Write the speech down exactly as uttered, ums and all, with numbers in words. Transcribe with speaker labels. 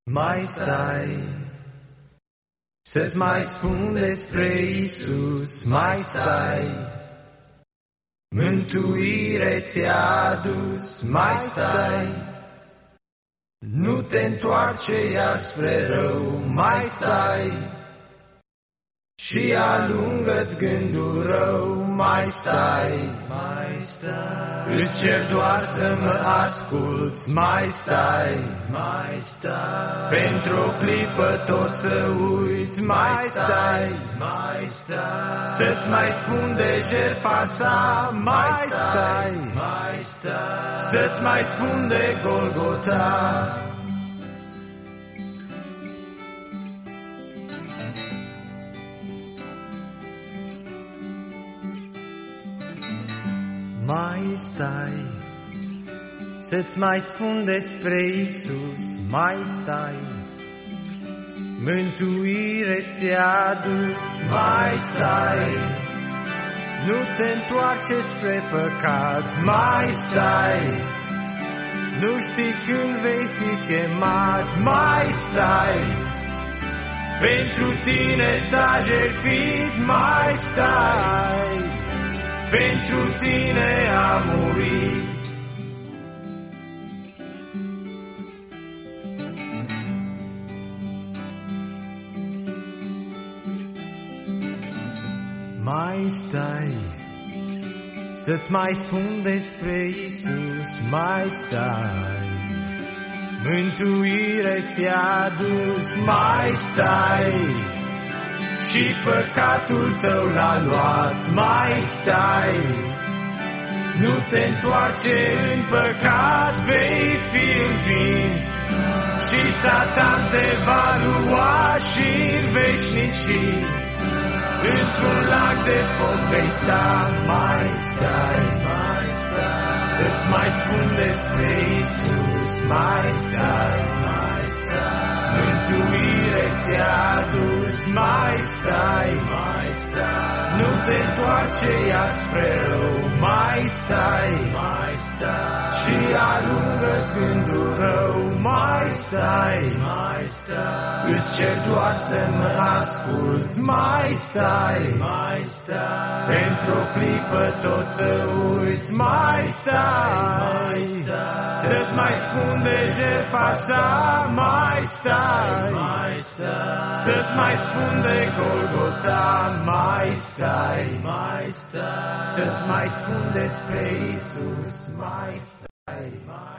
Speaker 1: Mai stai, să-ți mai spun despre Iisus, mai stai, mântuire ți-a adus, mai stai, nu te întoarce iar spre rău, mai stai, și alungă-ți gândul rău, mai stai, mai stai, îți cer doar să mă asculți, mai stai, mai stai, pentru o clipă tot să uiți, mai stai, mai stai, să-ți mai spun de jertfa sa, mai stai, mai stai, să-ți mai spun de Golgota. Mai stai, să-ți mai spun despre Iisus, mai stai, mântuire ți-a adus, mai stai, nu te întoarce spre păcat, mai stai, nu știi când vei fi chemat, mai stai, pentru tine s-a jertfit, mai stai, pentru tine a murit. Mai stai, să-ți mai spun despre Iisus, mai stai, mântuire ți-a adus, mai stai, și păcatul tău l-a luat, mai stai, nu te întoarce în păcat, vei fi învins, și Satan te va lua și în veșnicii, într-un lac de foc vei sta, mai stai, mai stai, să-ți mai spun despre Iisus, mai stai, mai stai, mântuire ți-a adus, mai stai, mai stai, nu te întoarce iar spre rău, mai stai, mai stai, și alungă-ți gândul rău, mai stai, mai stai, îți cer doar să mă asculți, mai stai, mai stai, pentru o clipă tot să uiți, mai stai, mai stai, să-ți mai spun de jertfa sa, mai stai, mai stai, să-ți mai spun de Golgota, mai stai, mai stai, să-ți mai spun despre Iisus, mai stai, mai